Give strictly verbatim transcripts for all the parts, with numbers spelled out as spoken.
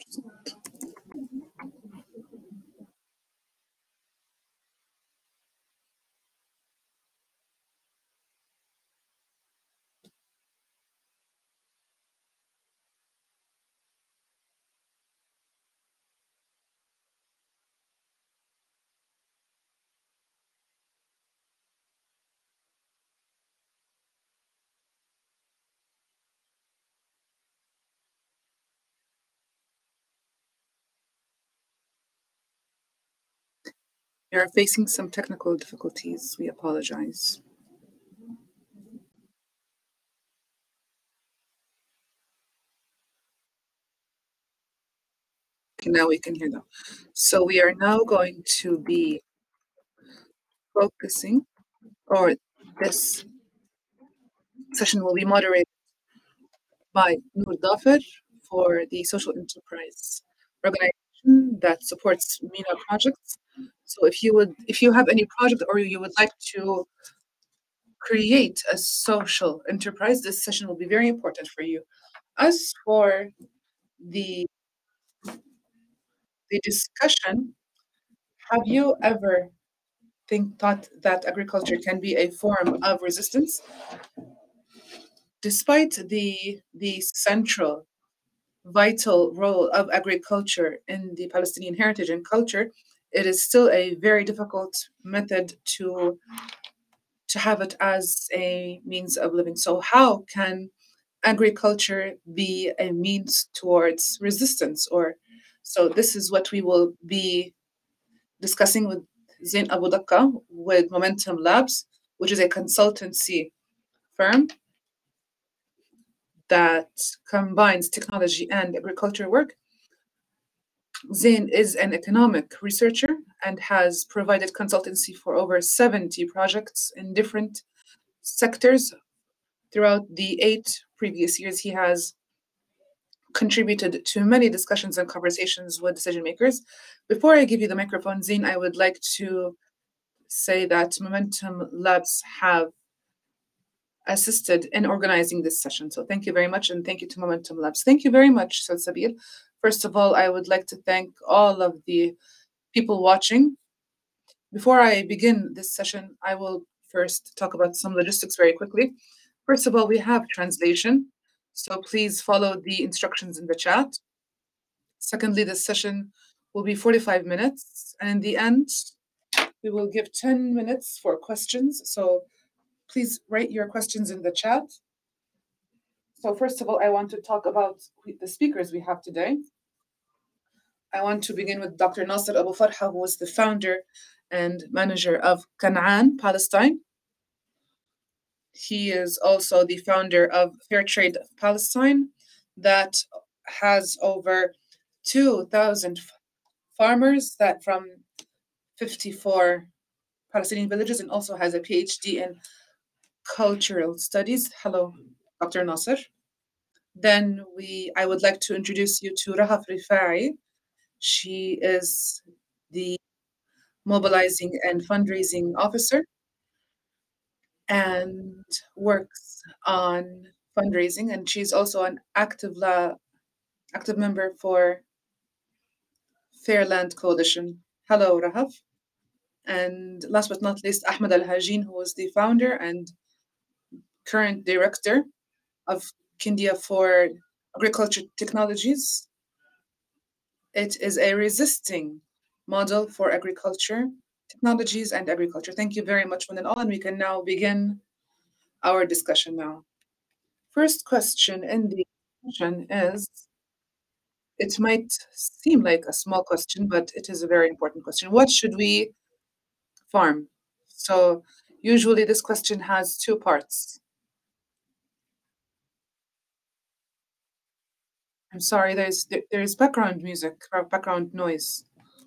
We are facing some technical difficulties. We apologize. Okay, now we can hear them. So we are now going to be focusing, or this session will be moderated by Noor Dafir for the social enterprise organization that supports MENA projects. So if you would, if you have any project or you would like to create a social enterprise, this session will be very important for you. As for the the discussion, have you ever think thought that agriculture can be a form of resistance? Despite the the central vital role of agriculture in the Palestinian heritage and culture, it is still a very difficult method to to have it as a means of living. So how can agriculture be a means towards resistance? Or so this is what we will be discussing with Zain Abu Dakka with Momentum Labs, which is a consultancy firm that combines technology and agriculture work. Zain is an economic researcher and has provided consultancy for over seventy projects in different sectors throughout the eight previous years. He has contributed to many discussions and conversations with decision makers. Before I give you the microphone, Zain, I would like to say that Momentum Labs have assisted in organizing this session. So thank you very much, and thank you to Momentum Labs. Thank you very much, Salsabil. First of all, I would like to thank all of the people watching. Before I begin this session, I will first talk about some logistics very quickly. First of all, we have translation, so please follow the instructions in the chat. Secondly, this session will be forty-five minutes, and in the end, we will give ten minutes for questions. So please write your questions in the chat. So first of all, I want to talk about the speakers we have today. I want to begin with Doctor Nasser Abu Farha, who was the founder and manager of Canaan, Palestine. He is also the founder of Fair Trade Palestine, that has over two thousand farmers that from fifty-four Palestinian villages, and also has a PhD in cultural studies. Hello, Doctor Nasser. Then we, I would like to introduce you to Rahaf Rifai. She is the mobilizing and fundraising officer and works on fundraising, and she's also an active la active member for Fairland Coalition. Hello, Rahaf. And last but not least, Ahmed Al Hajin, who was the founder and current director of Kindia for Agriculture Technologies. It is a resisting model for agriculture, technologies, and agriculture. Thank you very much, one and all, and we can now begin our discussion now. First question in the discussion is, it might seem like a small question, but it is a very important question. What should we farm? So usually this question has two parts. I'm sorry, there's there, there's background music or background noise.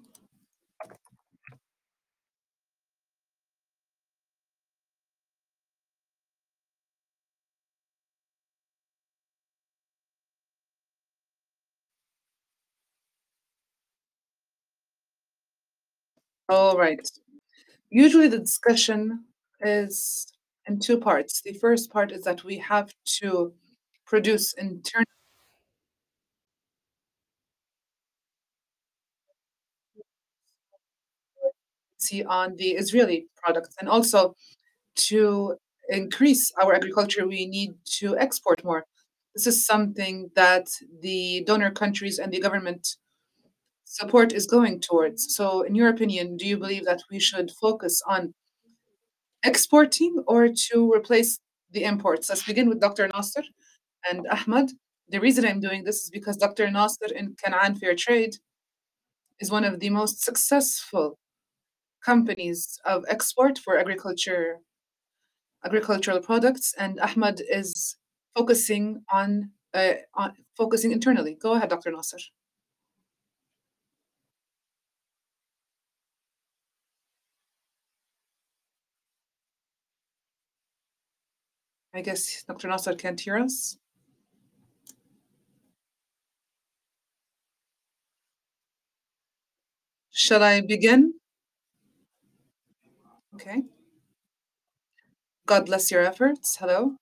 All right. Usually the discussion is in two parts. The first part is that we have to produce internal see on the Israeli products. And also to increase our agriculture, we need to export more. This is something that the donor countries and the government support is going towards. So, in your opinion, do you believe that we should focus on exporting or to replace the imports? Let's begin with doctor Nasser and Ahmad. The reason I'm doing this is because doctor Nasser in Canaan Fair Trade is one of the most successful companies of export for agriculture agricultural products, and Ahmad is focusing on uh, on focusing internally. Go ahead, doctor Nasser. I guess doctor Nasser can't hear us. Shall I begin? Okay. God bless your efforts. Hello.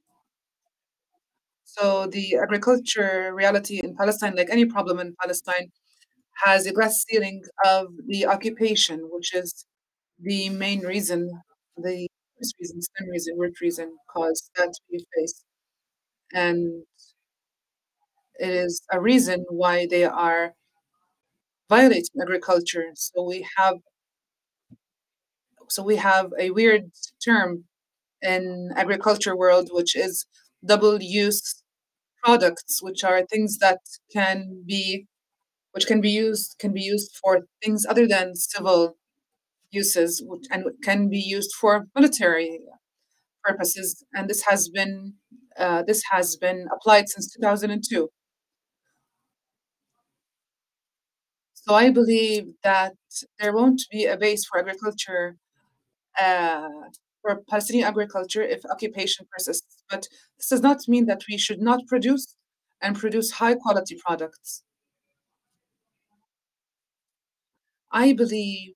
So the agriculture reality in Palestine, like any problem in Palestine, has a glass ceiling of the occupation, which is the main reason, the first reason, stem reason, root reason, cause that we face. And it is a reason why they are violating agriculture. So we have so we have a weird term in agriculture world, which is double use products, which are things that can be which can be used can be used for things other than civil uses which, and can be used for military purposes. And this has been uh, this has been applied since two thousand two. So I believe that there won't be a base for agriculture uh, for Palestinian agriculture if occupation persists. But this does not mean that we should not produce and produce high quality products. I believe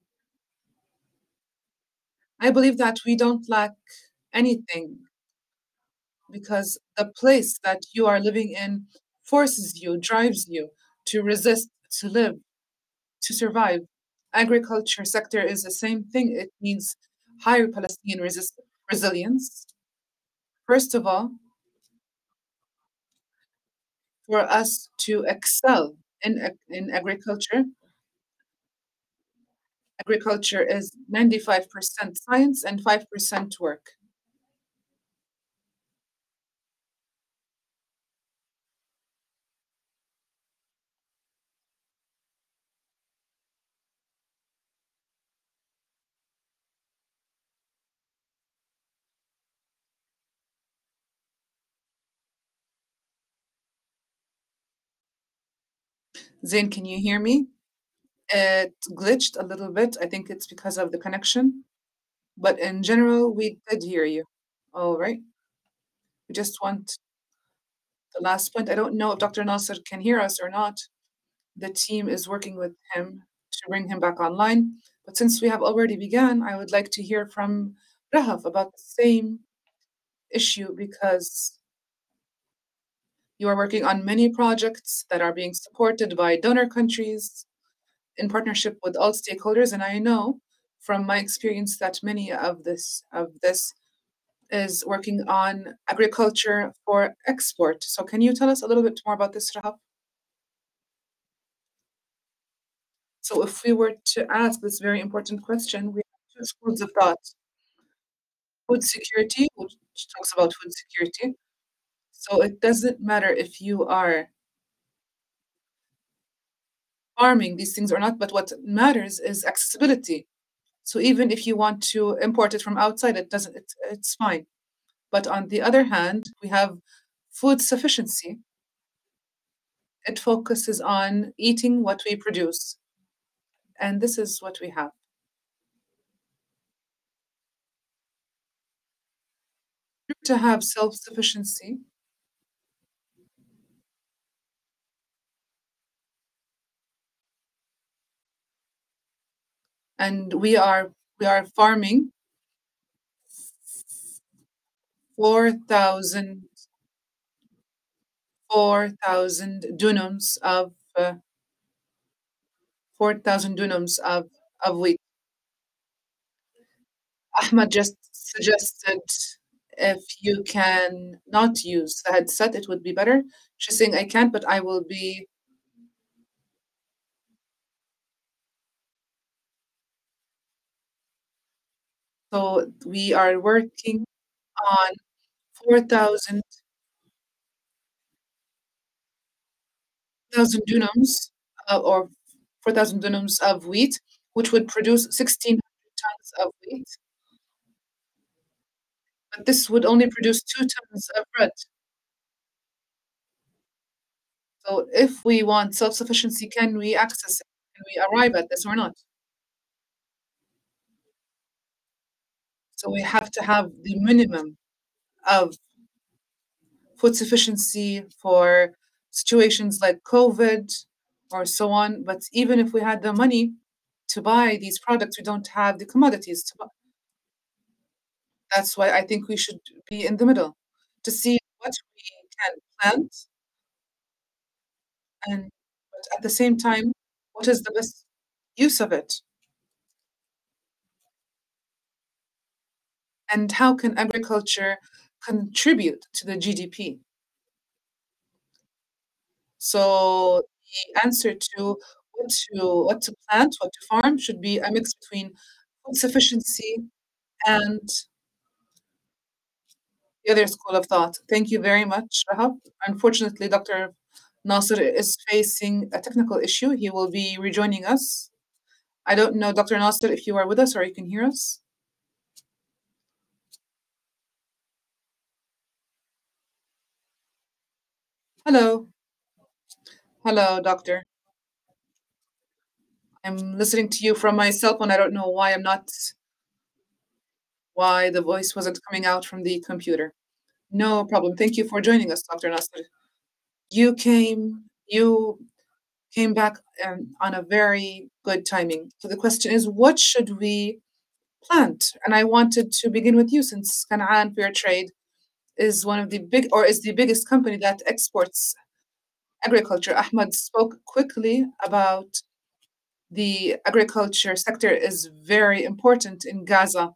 I believe that we don't lack anything because the place that you are living in forces you, drives you to resist, to live, to survive. Agriculture sector is the same thing. It needs higher Palestinian resist- resilience. First of all, for us to excel in, ag- in agriculture, agriculture is ninety-five percent science and five percent work. Zain, can you hear me? It glitched a little bit. I think it's because of the connection, but in general, we did hear you. All right. We just want the last point. I don't know if doctor Nasser can hear us or not. The team is working with him to bring him back online. But since we have already begun, I would like to hear from Rahaf about the same issue because you are working on many projects that are being supported by donor countries in partnership with all stakeholders. And I know from my experience that many of this of this is working on agriculture for export. So can you tell us a little bit more about this, Rahaf? So if we were to ask this very important question, we have two schools of thought. Food security, which talks about food security. So it doesn't matter if you are farming these things or not, but what matters is accessibility. So even if you want to import it from outside, it doesn't, it's, it's fine. But on the other hand, we have food sufficiency. It focuses on eating what we produce. And this is what we have. To have self sufficiency, and we are we are farming four thousand four thousand dunums of uh, four thousand dunums of of wheat. Ahmad just suggested if you can not use the headset, it would be better. She's saying I can't, but I will be. So we are working on four thousand thousand dunums uh, or four thousand dunums of wheat, which would produce sixteen hundred tons of wheat. But this would only produce two tons of bread. So if we want self-sufficiency, can we access it? Can we arrive at this or not? So we have to have the minimum of food sufficiency for situations like COVID or so on. But even if we had the money to buy these products, we don't have the commodities to buy. That's why I think we should be in the middle to see what we can plant and but at the same time, what is the best use of it? And how can agriculture contribute to the G D P? So the answer to what to what to plant, what to farm should be a mix between food sufficiency and the other school of thought. Thank you very much, Rahab. Unfortunately, Doctor Nasser is facing a technical issue. He will be rejoining us. I don't know, Doctor Nasser, if you are with us or you can hear us. Hello. Hello, Doctor. I'm listening to you from my cell phone. I don't know why I'm not, why the voice wasn't coming out from the computer. No problem. Thank you for joining us, Doctor Nasser. You came, you came back um, on a very good timing. So the question is, what should we plant? And I wanted to begin with you since Canaan Fair Trade is one of the big, or is the biggest company that exports agriculture. Ahmad spoke quickly about the agriculture sector is very important in Gaza.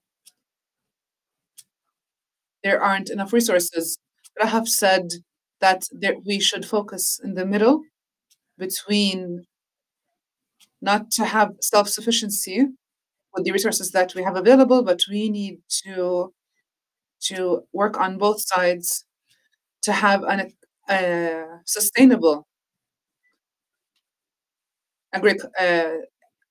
There aren't enough resources. Rahaf said that there, we should focus in the middle between not to have self sufficiency with the resources that we have available, but we need to to work on both sides to have an uh, sustainable agri uh,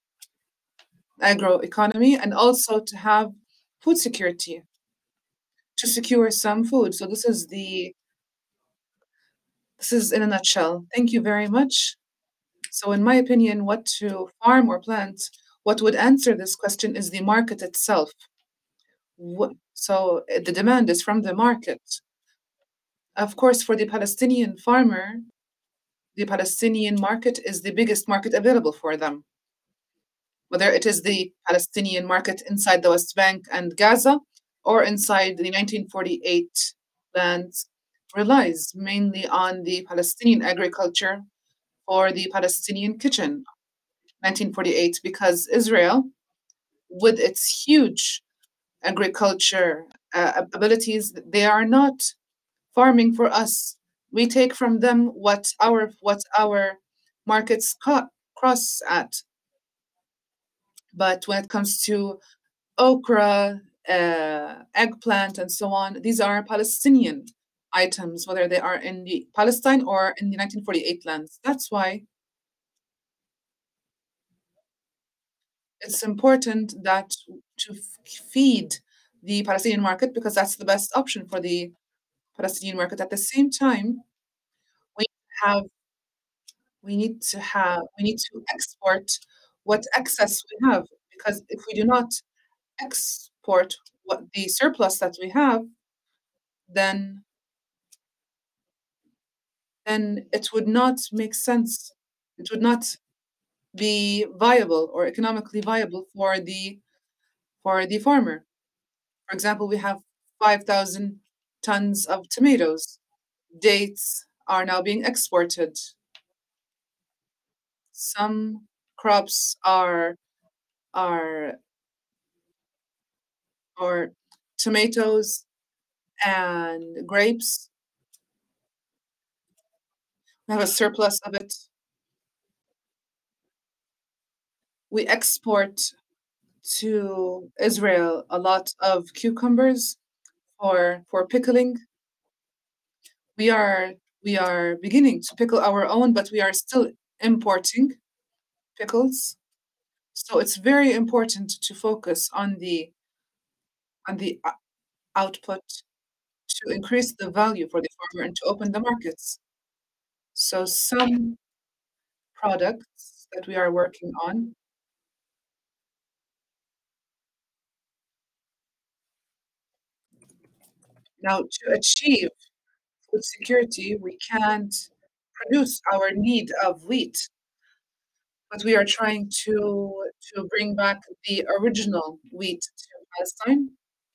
agroeconomy and also to have food security to secure some food. So this is the this is in a nutshell. Thank you very much. So in my opinion, what to farm or plant, what would answer this question is the market itself. What, so uh, the demand is from the market. Of course, for the Palestinian farmer, the Palestinian market is the biggest market available for them. Whether it is the Palestinian market inside the West Bank and Gaza or inside the nineteen forty-eight lands, relies mainly on the Palestinian agriculture for the Palestinian kitchen, nineteen forty-eight, because Israel, with its huge agriculture uh, abilities, they are not farming for us. We take from them what our what our markets co- cross at. But when it comes to okra, uh, eggplant, and so on, these are Palestinian items, whether they are in the Palestine or in the nineteen forty-eight lands. That's why it's important that to f- feed the Palestinian market because that's the best option for the Palestinian market. At the same time, we have we need to have we need to export what excess we have because if we do not export what the surplus that we have, then then it would not make sense. It would not be viable or economically viable for the for the farmer. For example, we have five thousand tons of tomatoes. Dates are now being exported. Some crops are are or tomatoes and grapes. We have a surplus of it. We export to Israel a lot of cucumbers for for pickling. We are we are beginning to pickle our own, but we are still importing pickles. So it's very important to focus on the on the o- output to increase the value for the farmer and to open the markets. So some products that we are working on now to achieve food security, we can't produce our need of wheat, but we are trying to to bring back the original wheat to Palestine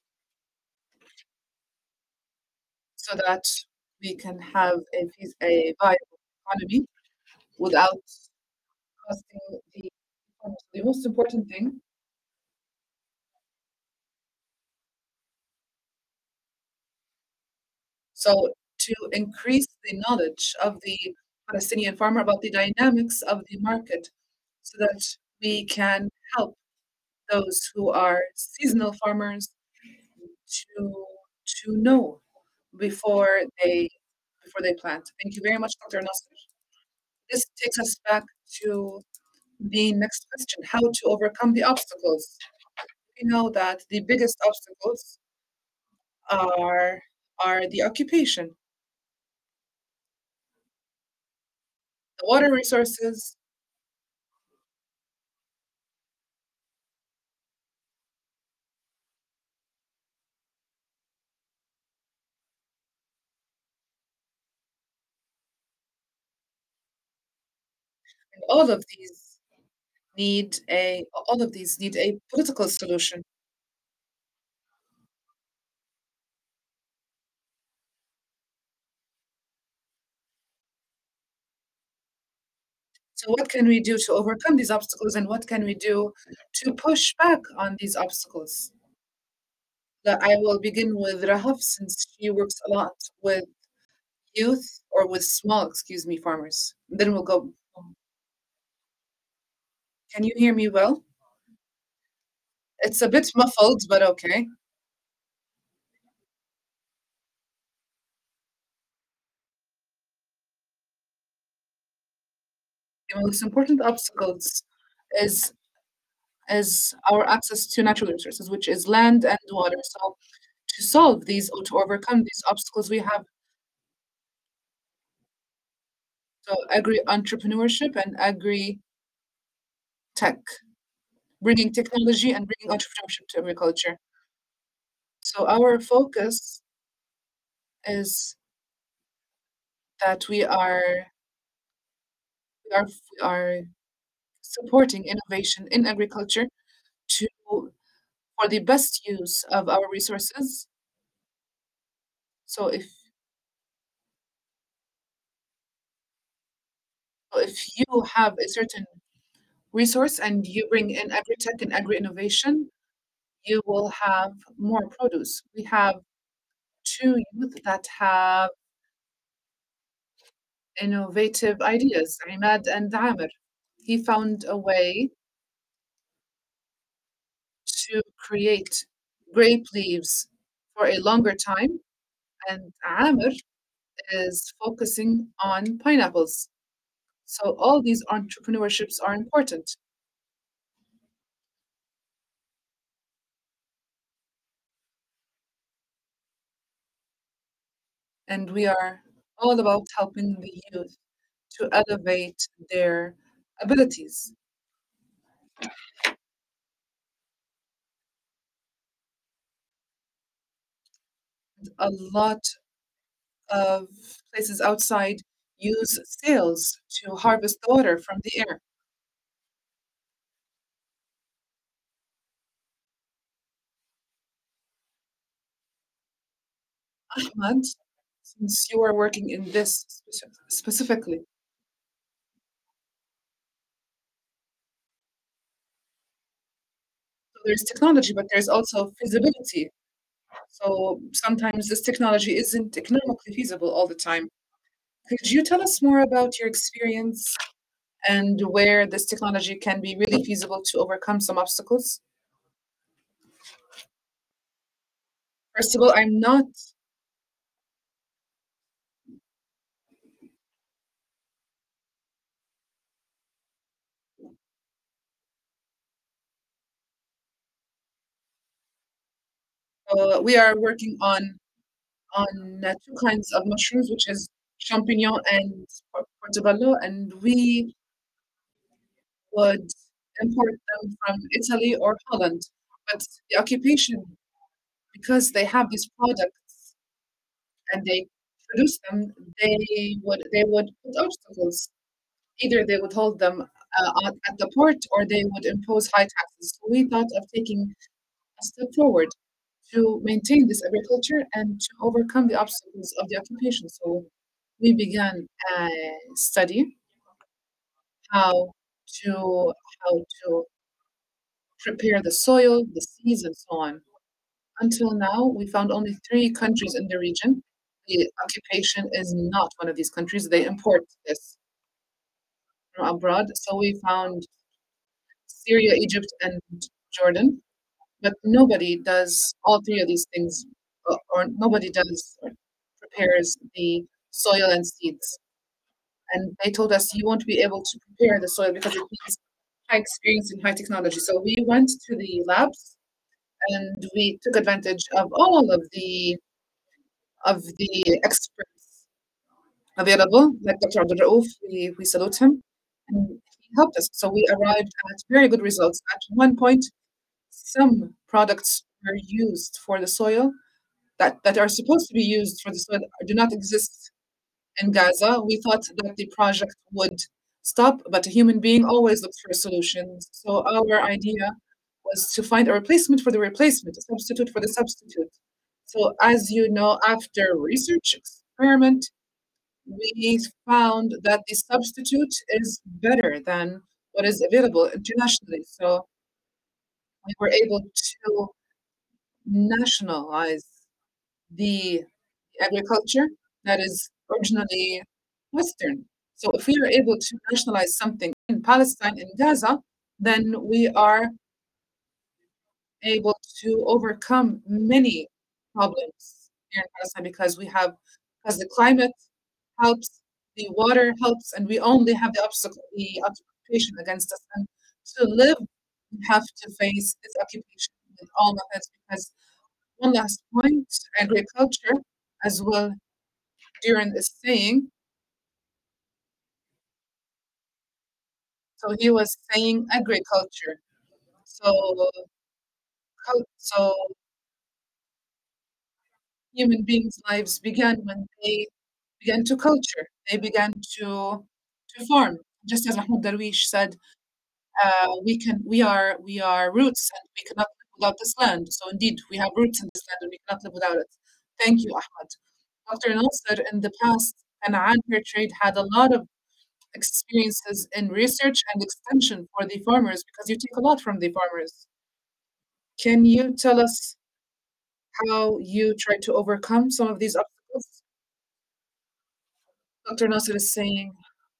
so that we can have a peace, a viable economy without costing the farmers. The most important thing, so to increase the knowledge of the Palestinian farmer about the dynamics of the market so that we can help those who are seasonal farmers to to know before they before they plant. Thank you very much, doctor Nasser. This takes us back to the next question: how to overcome the obstacles. We know that the biggest obstacles are are the occupation, the water resources, and all of these need a all of these need a political solution. So what can we do to overcome these obstacles and what can we do to push back on these obstacles? That I will begin with Rahaf since she works a lot with youth or with small, excuse me, farmers. Then we'll go. Can you hear me well? It's a bit muffled, but okay. The most important obstacles is is our access to natural resources, which is land and water. So to solve these or to overcome these obstacles, we have so agri entrepreneurship and agri tech, bringing technology and bringing entrepreneurship to agriculture. So our focus is that we are we are we are supporting innovation in agriculture to for the best use of our resources. So if so if you have a certain resource and you bring in agri-tech and agri-innovation, you will have more produce. We have two youth that have innovative ideas, Imad and Amr. He found a way to create grape leaves for a longer time, and Amr is focusing on pineapples. So all these entrepreneurships are important, and we are all about helping the youth to elevate their abilities. A lot of places outside use sails to harvest the water from the air. Ahmad, since you are working in this speci- specifically, there's technology, but there's also feasibility. So sometimes this technology isn't economically feasible all the time. Could you tell us more about your experience and where this technology can be really feasible to overcome some obstacles? First of all, I'm not, uh, we are working on on uh, two kinds of mushrooms, which is champignon and por- portobello, and we would import them from Italy or Holland. But the occupation, because they have these products and they produce them, they would they would put obstacles. Either they would hold them uh, at, at the port or they would impose high taxes. So we thought of taking a step forward to maintain this agriculture and to overcome the obstacles of the occupation. So we began a study how to how to prepare the soil, the seeds, and so on. Until now, we found only three countries in the region. The occupation is not one of these countries. They import this from abroad. So we found Syria, Egypt, and Jordan. But nobody does all three of these things, or, or nobody does or prepares the soil and seeds. And they told us you won't be able to prepare the soil because it needs high experience and high technology. So we went to the labs and we took advantage of all of the of the experts available, like doctor Abdul Rauf. We, we salute him, and he helped us. So we arrived at very good results. At one point, some products were used for the soil that, that are supposed to be used for the soil do not exist in Gaza. We thought that the project would stop, but a human being always looks for solutions. So our idea was to find a replacement for the replacement, a substitute for the substitute. So as you know, after research experiment, we found that the substitute is better than what is available internationally. So we were able to nationalize the agriculture that is originally Western. So if we are able to nationalize something in Palestine, in Gaza, then we are able to overcome many problems here in Palestine because we have, because the climate helps, the water helps, and we only have the obstacle, the occupation against us. And to live, we have to face this occupation with all methods because one last point, agriculture, as well, Duran is saying, so he was saying agriculture. So, cul- so human beings' lives began when they began to culture. They began to to farm. Just as Mahmoud Darwish said, uh, we can we are we are roots and we cannot live without this land. So indeed, we have roots in this land and we cannot live without it. Thank you, Ahmed. doctor Nasser, in the past, Canaan Fair Trade had a lot of experiences in research and extension for the farmers because you take a lot from the farmers. Can you tell us how you try to overcome some of these obstacles? doctor Nasser is saying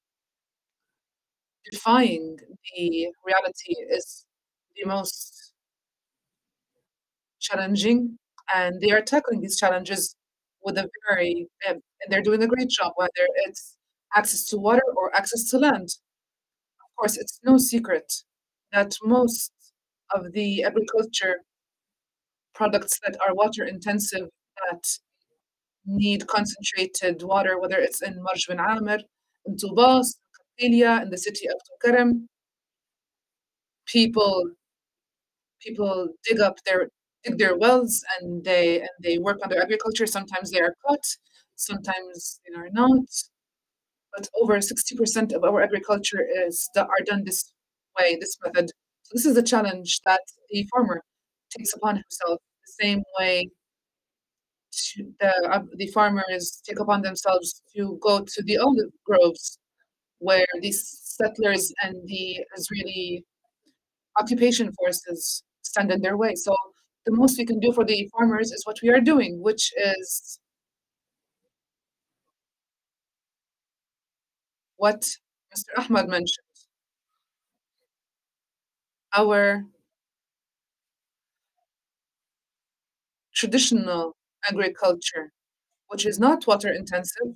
defying the reality is the most challenging, and they are tackling these challenges with a very, um, and they're doing a great job, whether it's access to water or access to land. Of course, it's no secret that most of the agriculture products that are water intensive that need concentrated water, whether it's in Marj bin Amir, in Tubas, Qatilia, in the city of Tulkarem, people people dig up their dig their wells and they and they work on their agriculture. Sometimes they are caught, sometimes they are not. But over sixty percent of our agriculture is that are done this way, this method. So this is a challenge that the farmer takes upon himself. The same way to the uh, the farmers take upon themselves to go to the olive groves where these settlers and the Israeli occupation forces stand in their way. So the most we can do for the farmers is what we are doing, which is what mister Ahmad mentioned. Our traditional agriculture, which is not water intensive,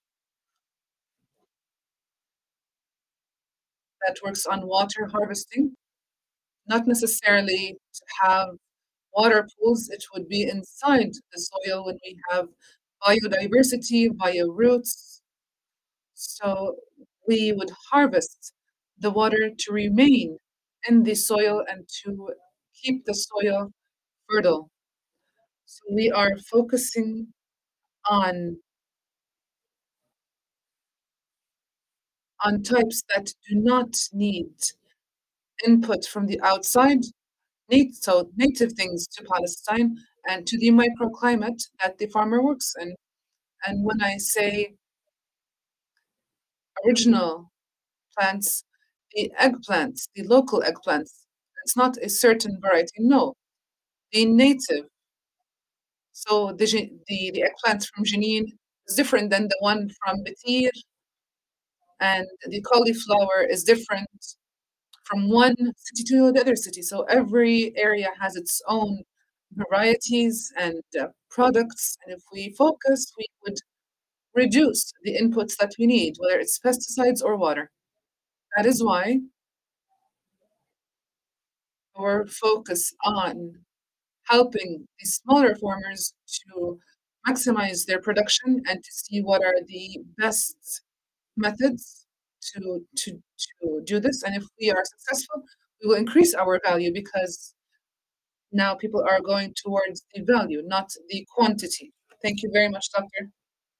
that works on water harvesting, not necessarily to have water pools, it would be inside the soil when we have biodiversity, bio roots. So we would harvest the water to remain in the soil and to keep the soil fertile. So we are focusing on on types that do not need input from the outside, nat- so native things to Palestine and to the microclimate that the farmer works in. And when I say original plants, the eggplants, the local eggplants, it's not a certain variety, no, the native. So the, Ge- the, the eggplants from Jenin is different than the one from Betir, and the cauliflower is different from one city to the other city. So every area has its own varieties and uh, products. And if we focus, we would reduce the inputs that we need, whether it's pesticides or water. That is why our focus on helping the smaller farmers to maximize their production and to see what are the best methods to to to do this. And if we are successful, we will increase our value because now people are going towards the value, not the quantity. Thank you very much, Doctor.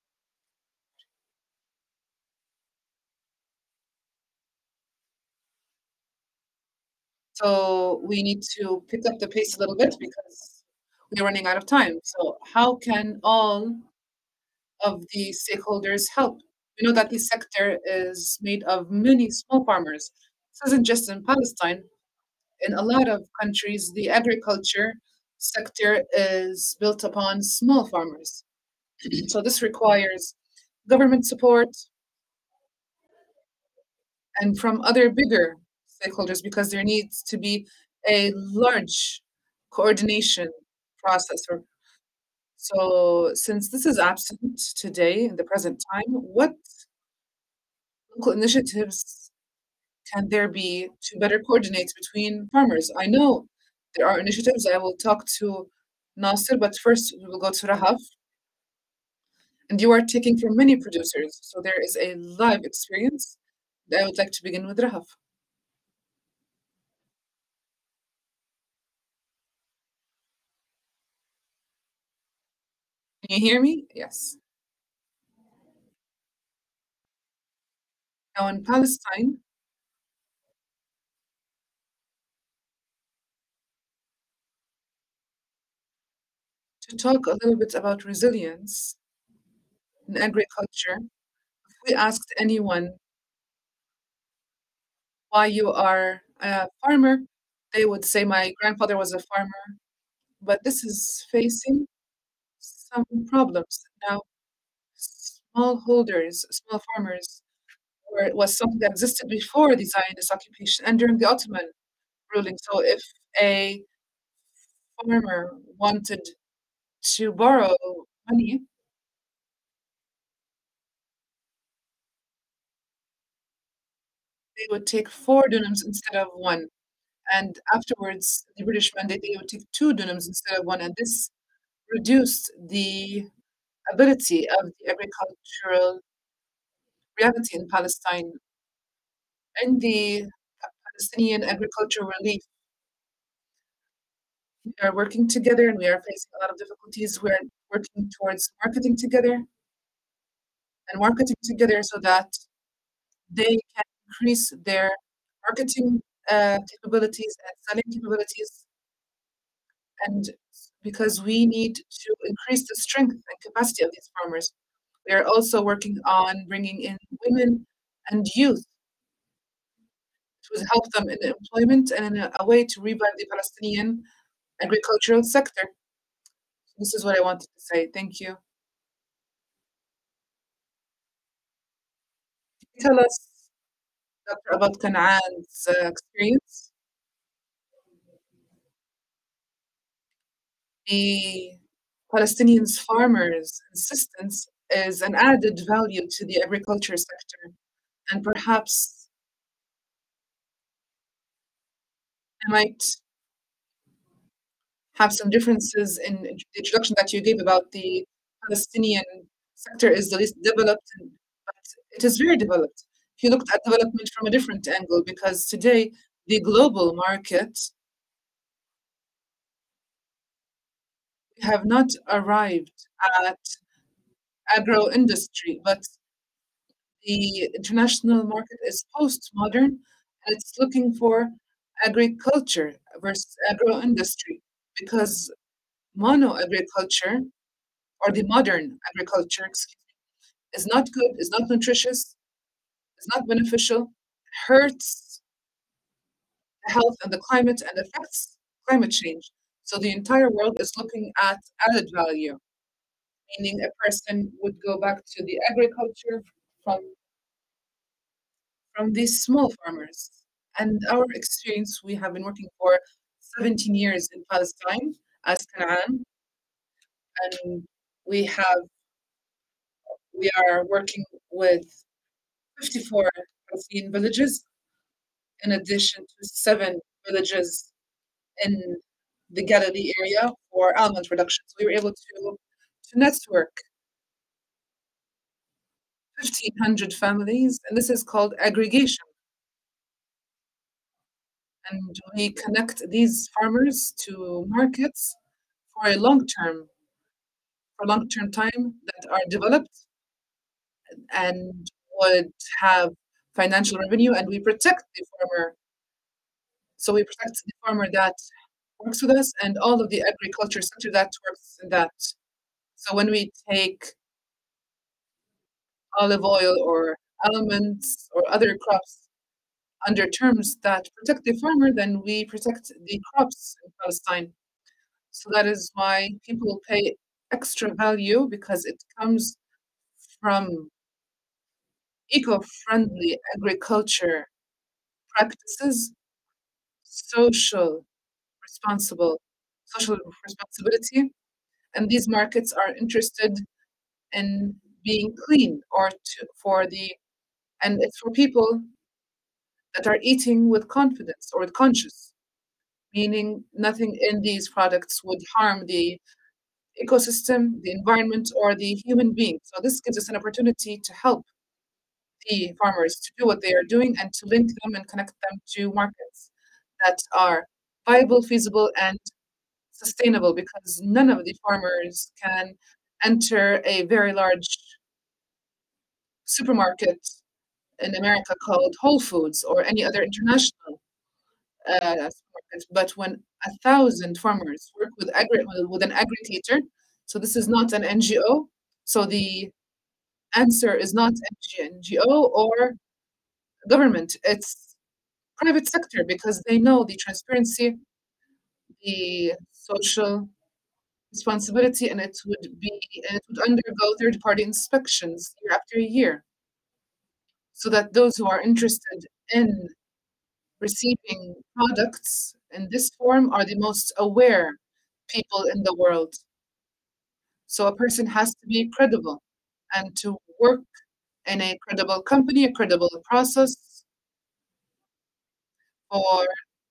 So we need to pick up the pace a little bit because we're running out of time. So how can all of the stakeholders help? We know that this sector is made of many small farmers. This isn't just in Palestine. In a lot of countries, the agriculture sector is built upon small farmers. So this requires government support and from other bigger stakeholders because there needs to be a large coordination process. Or so since this is absent today in the present time, what local initiatives can there be to better coordinate between farmers? I know there are initiatives. I will talk to Nasser, but first we will go to Rahaf. And you are taking from many producers, so there is a live experience. I would like to begin with Rahaf. Can you hear me? Yes. Now in Palestine, to talk a little bit about resilience in agriculture, if we asked anyone why you are a farmer, they would say, my grandfather was a farmer, but this is facing some problems. Now, smallholders, small farmers, were, was something that existed before the Zionist occupation and during the Ottoman ruling. So if a farmer wanted to borrow money, they would take four dunams instead of one. And afterwards, the British mandate, they would take two dunams instead of one. And this reduced the ability of the agricultural reality in Palestine. And the Palestinian agricultural relief, we are working together and we are facing a lot of difficulties. We're working towards marketing together and marketing together so that they can increase their marketing uh, capabilities and selling capabilities. And because we need to increase the strength and capacity of these farmers, we are also working on bringing in women and youth to help them in employment and in a, a way to revive the Palestinian agricultural sector. This is what I wanted to say. Thank you. Tell us, Doctor, about Kanan's uh, experience. The Palestinians' farmers' insistence is an added value to the agriculture sector, and perhaps I might have some differences in the introduction that you gave about the Palestinian sector is the least developed, and, but it is very developed. If you looked at development from a different angle, because today the global market have not arrived at agro industry, but the international market is postmodern and it's looking for agriculture versus agro industry because mono agriculture or the modern agriculture excuse me, is not good, is not nutritious, is not beneficial, hurts the health and the climate and affects climate change. So the entire world is looking at added value, meaning a person would go back to the agriculture from from these small farmers. And our experience, we have been working for seventeen years in Palestine as Canaan, and we have we are working with fifty-four Palestinian villages, in addition to seven villages in the Galilee area for almond production. So we were able to, to network fifteen hundred families, and this is called aggregation. And we connect these farmers to markets for a long term, for long term time that are developed and would have financial revenue, and we protect the farmer. So we protect the farmer that works with us and all of the agriculture sector that works in that. So when we take olive oil or almonds or other crops under terms that protect the farmer, then we protect the crops in Palestine. So that is why people pay extra value because it comes from eco-friendly agriculture practices, social responsible social responsibility, and these markets are interested in being clean or to, for the and it's for people that are eating with confidence or with conscious, meaning nothing in these products would harm the ecosystem, the environment, or the human being. So this gives us an opportunity to help the farmers to do what they are doing and to link them and connect them to markets that are viable, feasible, and sustainable because none of the farmers can enter a very large supermarket in America called Whole Foods or any other international uh, supermarket. But when a thousand farmers work with agri- with an aggregator, so this is not an N G O. So the answer is not N G O or government. It's private sector because they know the transparency, the social responsibility, and it would be and it would undergo third party inspections year after year so that those who are interested in receiving products in this form are the most aware people in the world. So a person has to be credible and to work in a credible company, a credible process for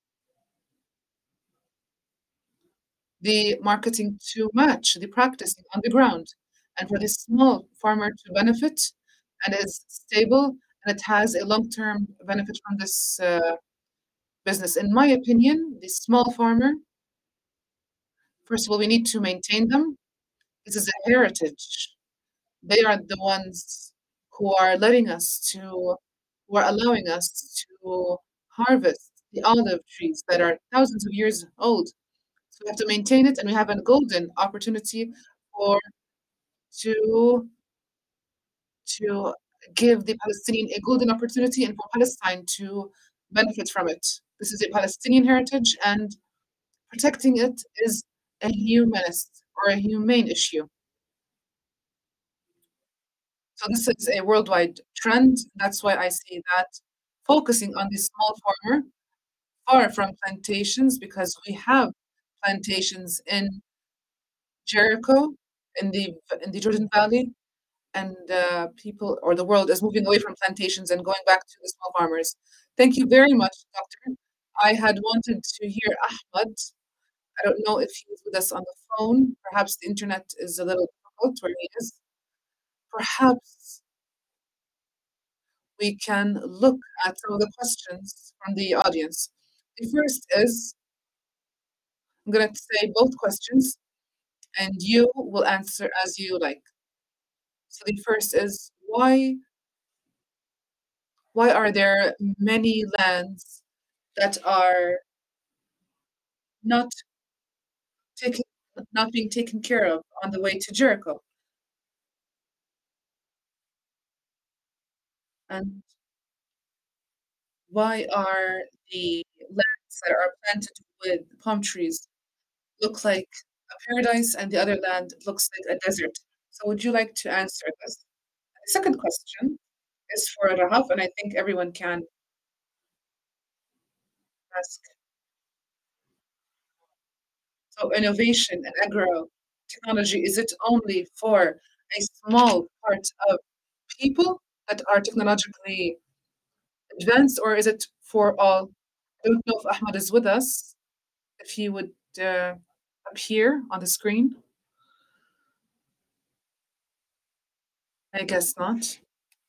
the marketing to match the practicing on the ground and for the small farmer to benefit and is stable and it has a long-term benefit from this uh, business. In my opinion, the small farmer, first of all, we need to maintain them. This is a heritage. They are the ones who are letting us to, who are allowing us to harvest the olive trees that are thousands of years old. So we have to maintain it, and we have a golden opportunity for to to give the Palestinian a golden opportunity and for Palestine to benefit from it. This is a Palestinian heritage, and protecting it is a humanist or a humane issue. So this is a worldwide trend. That's why I see that focusing on the small farmer, far from plantations, because we have plantations in Jericho, in the in the Jordan Valley, and uh, people or the world is moving away from plantations and going back to the small farmers. Thank you very much, Doctor. I had wanted to hear Ahmad. I don't know if he's with us on the phone. Perhaps the internet is a little difficult where he is. Perhaps we can look at some of the questions from the audience. The first is I'm going to say both questions, and you will answer as you like. So the first is why why are there many lands that are not taken not being taken care of on the way to Jericho? And why are the lands that are planted with palm trees look like a paradise and the other land looks like a desert? So would you like to answer this? The second question is for Rahaf, and I think everyone can ask. So innovation and agro technology, is it only for a small part of people that are technologically advanced, or is it for all? I don't know if Ahmad is with us. If he would uh, appear on the screen, I guess not.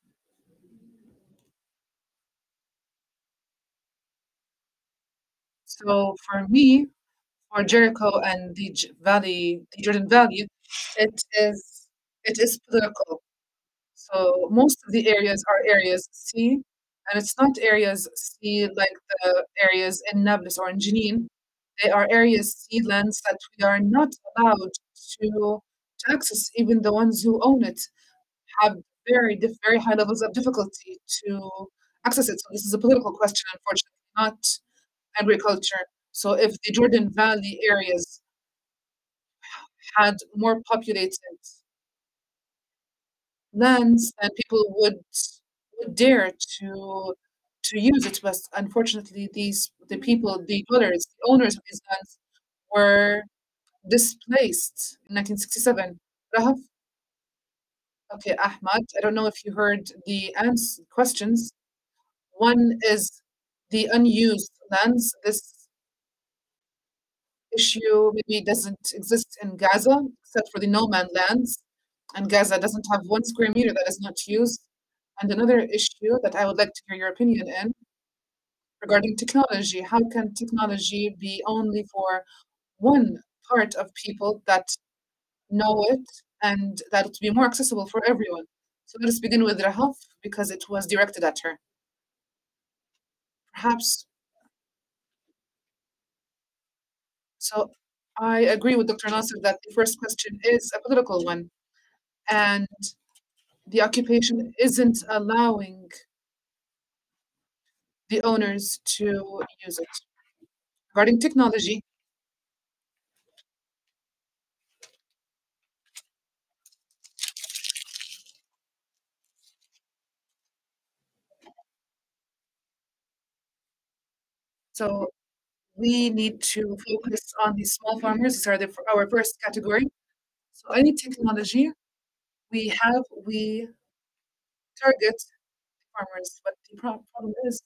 So for me, for Jericho and the J- Valley, the Jordan Valley, it is it is political. So most of the areas are areas C, and it's not areas C like the areas in Nablus or in Jenin. They are areas C lands that we are not allowed to, to access. Even the ones who own it have very dif- very high levels of difficulty to access it. So this is a political question, unfortunately, not agriculture. So if the Jordan Valley areas had more populated lands, then people would would dare to to use it. But unfortunately, these the people, the dwellers, the owners of these lands were displaced in nineteen sixty-seven. Rahaf, okay, Ahmad, I don't know if you heard the ans questions. One is the unused lands. This issue maybe doesn't exist in Gaza, except for the no man lands. And Gaza doesn't have one square meter that is not used. And another issue that I would like to hear your opinion in regarding technology. How can technology be only for one part of people that know it and that it be more accessible for everyone? So let us begin with Rahaf because it was directed at her. Perhaps so. I agree with Doctor Nasser that the first question is a political one, and the occupation isn't allowing the owners to use it. Regarding technology, so we need to focus on the small farmers. These are the, our first category. So any technology we have, we target farmers. But the pro- problem is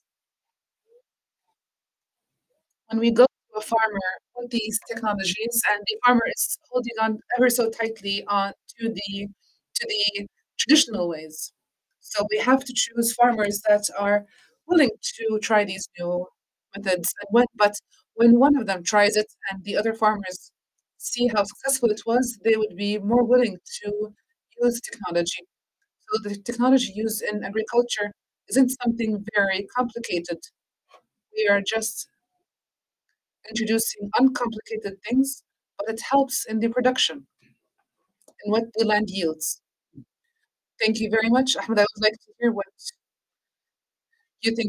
when we go to a farmer with these technologies and the farmer is holding on ever so tightly on to the to the traditional ways. So we have to choose farmers that are willing to try these new methods. And when, but when one of them tries it and the other farmers see how successful it was, they would be more willing to use technology. So the technology used in agriculture isn't something very complicated. We are just introducing uncomplicated things, but it helps in the production and what the land yields. Thank you very much, Ahmed. I would like to hear what you think.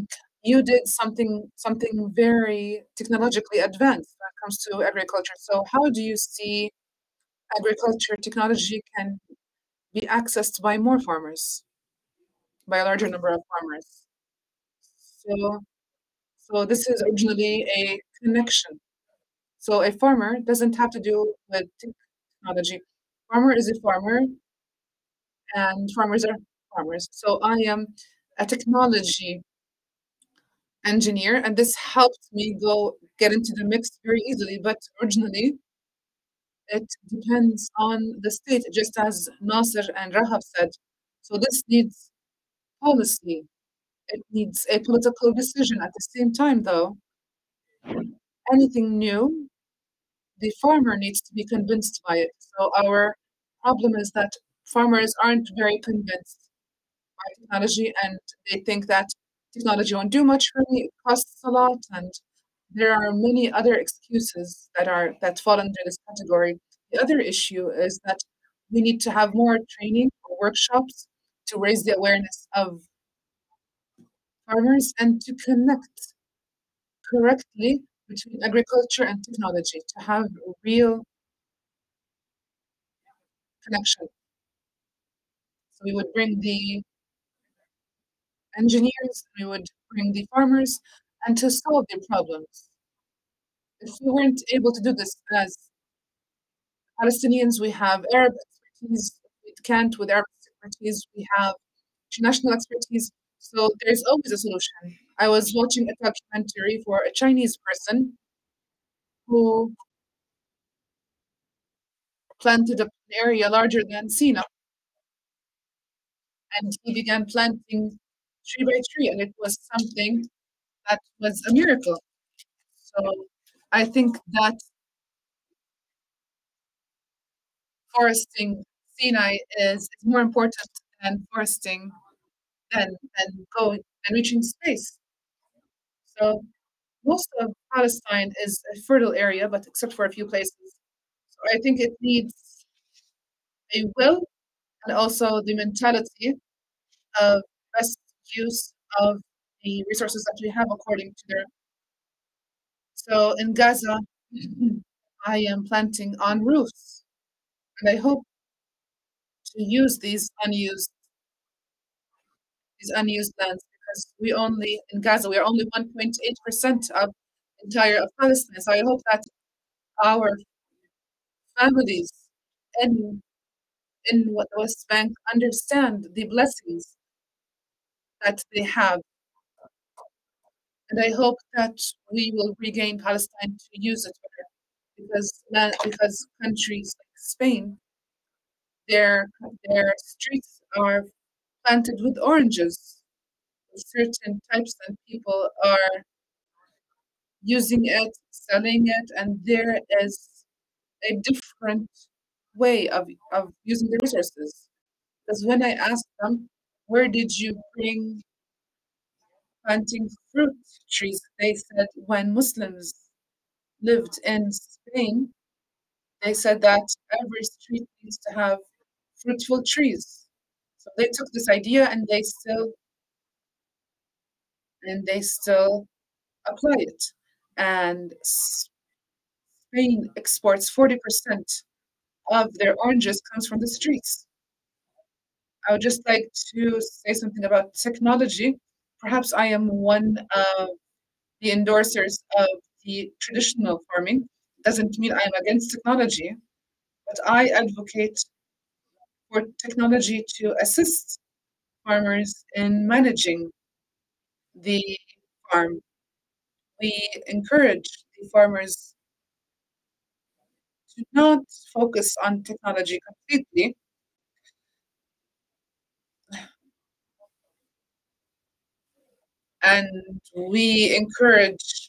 you did something something very technologically advanced when it comes to agriculture. So how do you see agriculture technology can be accessed by more farmers, by a larger number of farmers? So so this is originally a connection. So a farmer doesn't have to do with technology. Farmer is a farmer, and farmers are farmers. So I am a technology engineer, and this helped me go get into the mix very easily. But originally, it depends on the state, just as Nasser and Rahab said. So this needs policy. It needs a political decision. At the same time, though, anything new, the farmer needs to be convinced by it. So our problem is that farmers aren't very convinced by technology, and they think that technology won't do much for me, it costs a lot, and there are many other excuses that are that fall under this category. The other issue is that we need to have more training or workshops to raise the awareness of farmers and to connect correctly between agriculture and technology to have a real connection. So we would bring the engineers, we would bring the farmers, and to solve their problems. If we weren't able to do this as Palestinians, we have Arab expertise. We can't with Arab expertise. We have international expertise. So there's always a solution. I was watching a documentary for a Chinese person who planted an area larger than Sina, and he began planting tree by tree, and it was something that was a miracle. So I think that foresting Sinai is, is more important than foresting than than going and reaching space. So most of Palestine is a fertile area, but except for a few places. So I think it needs a will and also the mentality of best use of the resources that we have according to their. So in Gaza, I am planting on roofs, and I hope to use these unused these unused lands because we only in Gaza we are only one point eight percent of entire of Palestine. So I hope that our families in in what the West Bank understand the blessings that they have. And I hope that we will regain Palestine to use it better. Because land, because countries like Spain, their their streets are planted with oranges, with certain types, and people are using it, selling it, and there is a different way of, of using the resources. Because when I asked them, where did you bring planting fruit trees? They said when Muslims lived in Spain, they said that every street needs to have fruitful trees. So they took this idea and they still and they still apply it. And Spain exports forty percent of their oranges comes from the streets. I would just like to say something about technology. Perhaps I am one of the endorsers of the traditional farming. Doesn't mean I'm against technology, but I advocate for technology to assist farmers in managing the farm. We encourage the farmers to not focus on technology completely, and we encourage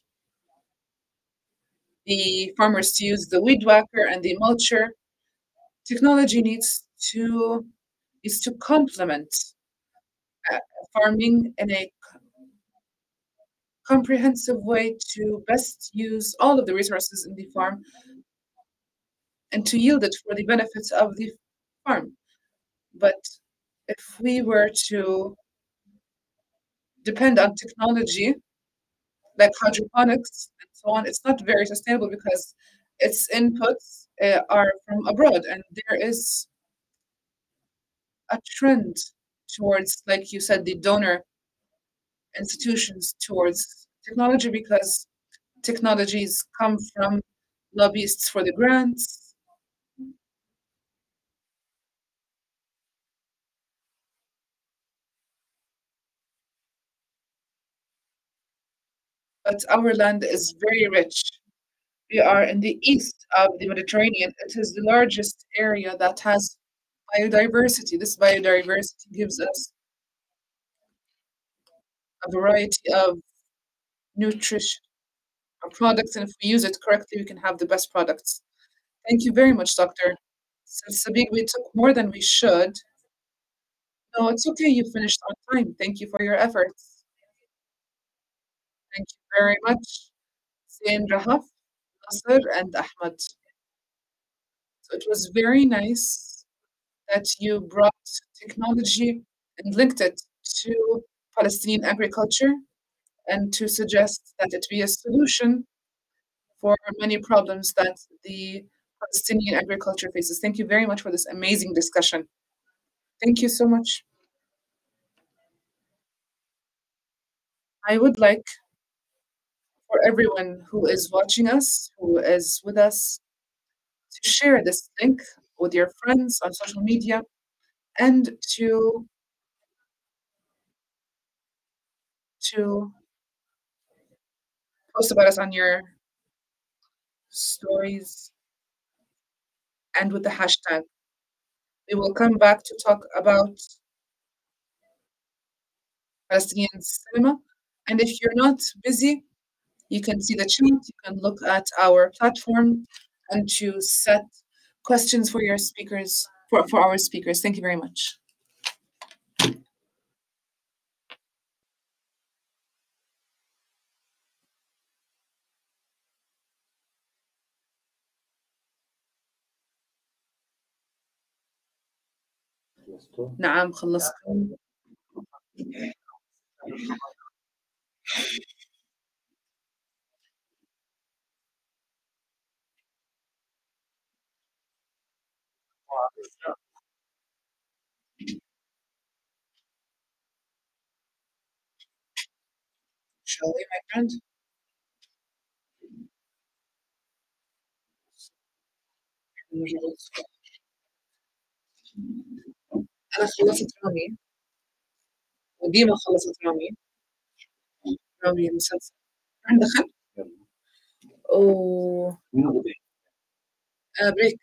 the farmers to use the weed whacker and the mulcher. Technology needs to is to complement uh, farming in a comprehensive way to best use all of the resources in the farm and to yield it for the benefits of the farm. But if we were to depend on technology, like hydroponics and so on, it's not very sustainable because its inputs uh, are from abroad, and there is a trend towards, like you said, the donor institutions towards technology because technologies come from lobbyists for the grants. But our land is very rich. We are in the east of the Mediterranean. It is the largest area that has biodiversity. This biodiversity gives us a variety of nutrition or products, and if we use it correctly, we can have the best products. Thank you very much, Doctor. Since Sabine, we took more than we should. No, it's okay. You finished on time. Thank you for your efforts. Thank you very much, Zain Rahaf, Nasser, and Ahmed. So it was very nice that you brought technology and linked it to Palestinian agriculture and to suggest that it be a solution for many problems that the Palestinian agriculture faces. Thank you very much for this amazing discussion. Thank you so much. I would like for everyone who is watching us, who is with us, to share this link with your friends on social media and to to post about us on your stories and with the hashtag. We will come back to talk about Palestinian cinema. And if you're not busy, you can see the chat, you can look at our platform and to set questions for your speakers, for, for our speakers. Thank you very much. نعم خلصت. Shall we, my friend? أنا خلصت رامي وديما خلصت رامي رامي المسلسل عندك أوه آه بريك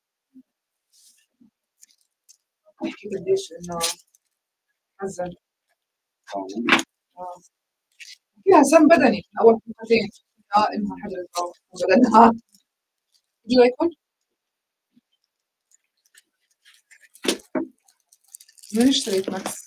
احكي قديش إنه حزن آه. فيها سم بدني أول حلقتين آه إنها حجرت أو بدنها يجي يكون من اشتريت ماكس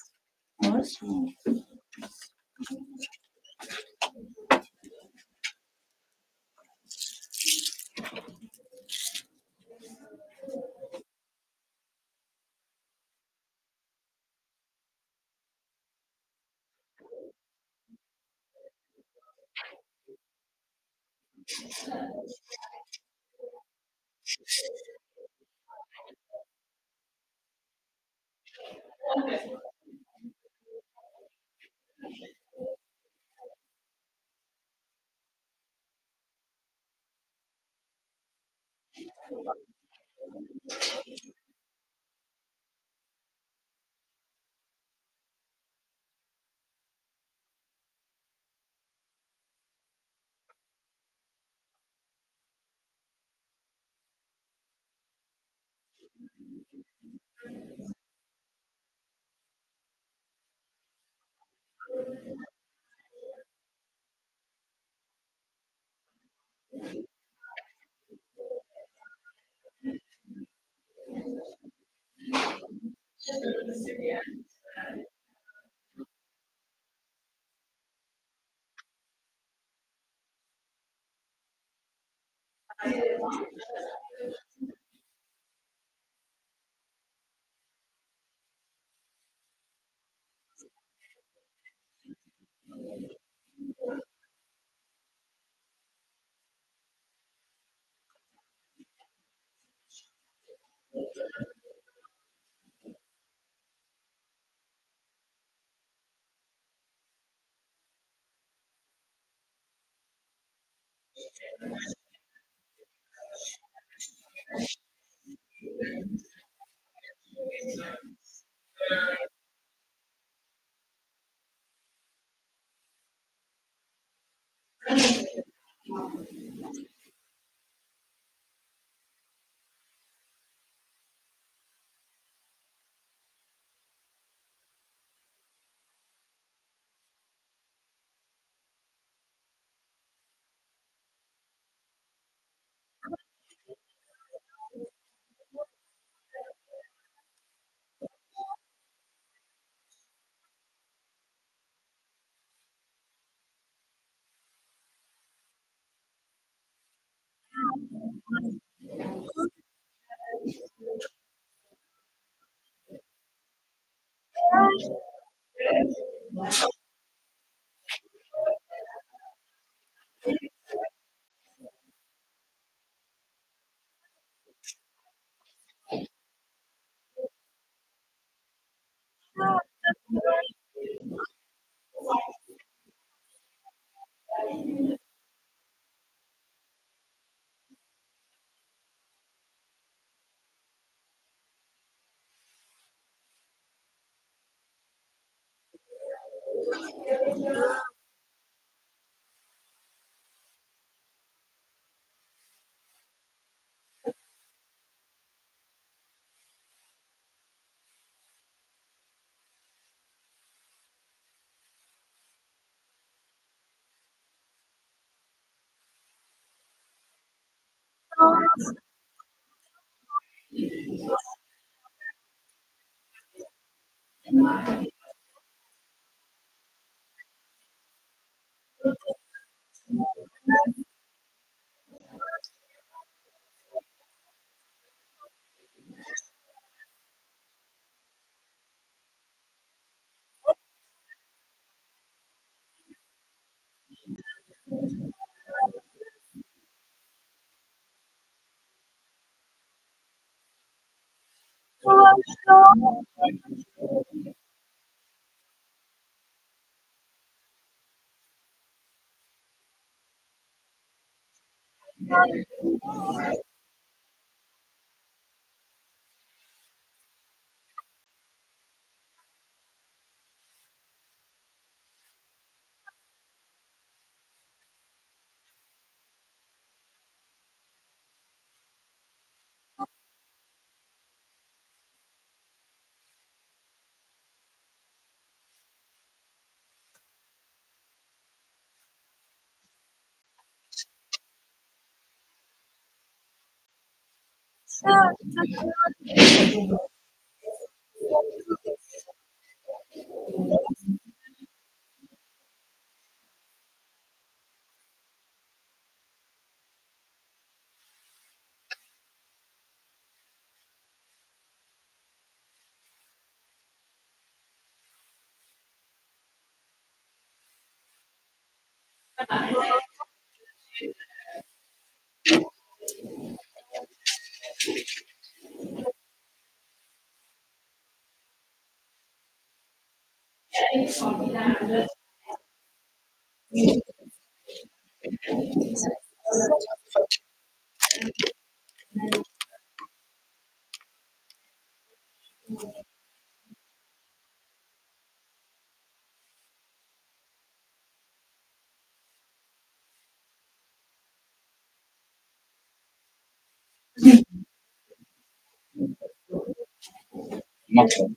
مطلب.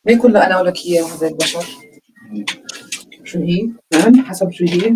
ليه كلها أنا ولك إياه هذا البشر؟ مم. شو هي؟ نعم حسب شو هي؟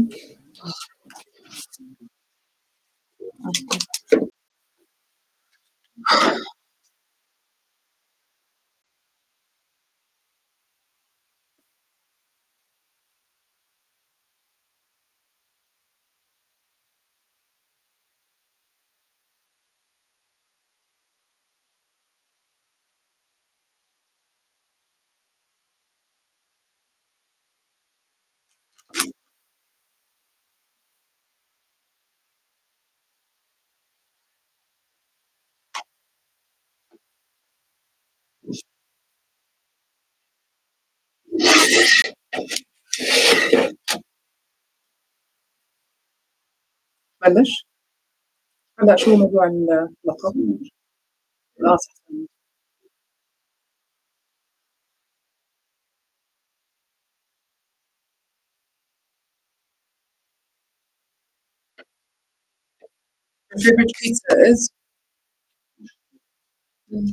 بلش؟ هلا شو موضوع اللقب؟ آه صح. Your favorite pizza is? إمم.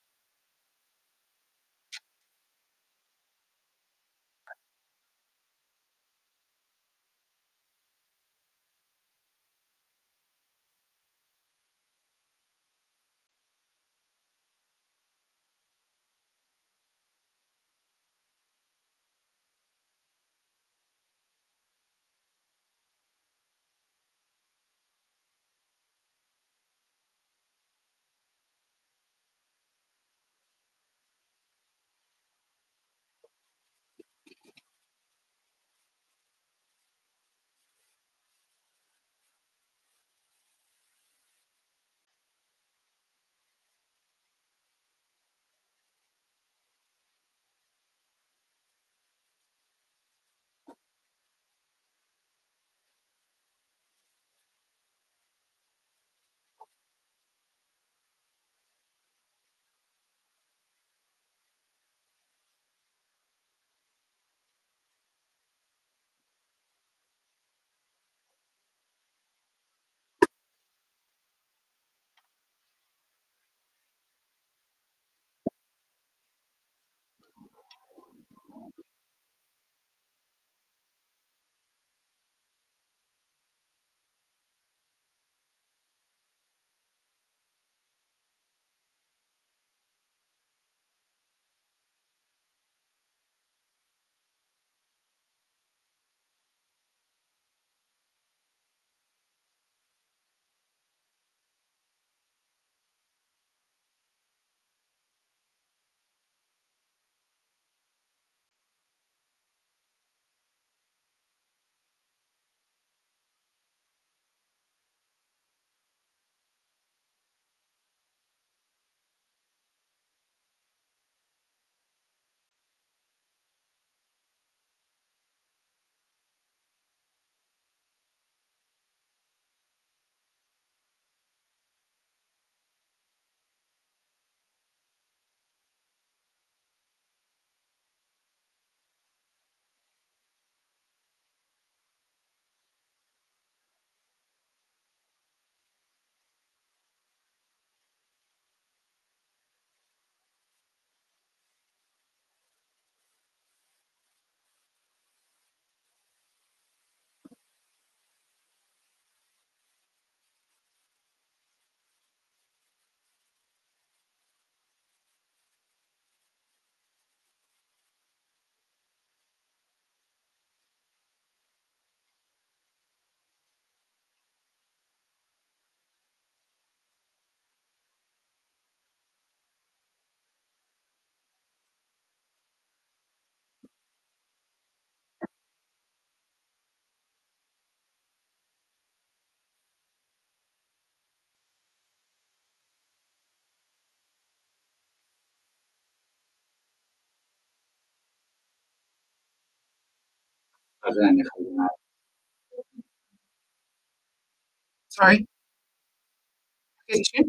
أغاني خلينا sorry حكيتِ شي؟